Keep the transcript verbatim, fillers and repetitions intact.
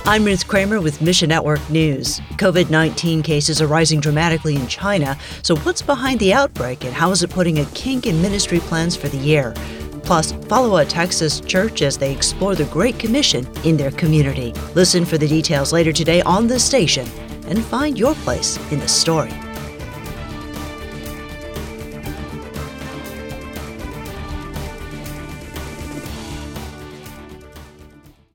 I'm Ruth Kramer with Mission Network News. COVID nineteen cases are rising dramatically in China. So what's behind the outbreak and how is it putting a kink in ministry plans for the year? Plus, follow a Texas church as they explore the Great Commission in their community. Listen for the details later today on this station and find your place in the story.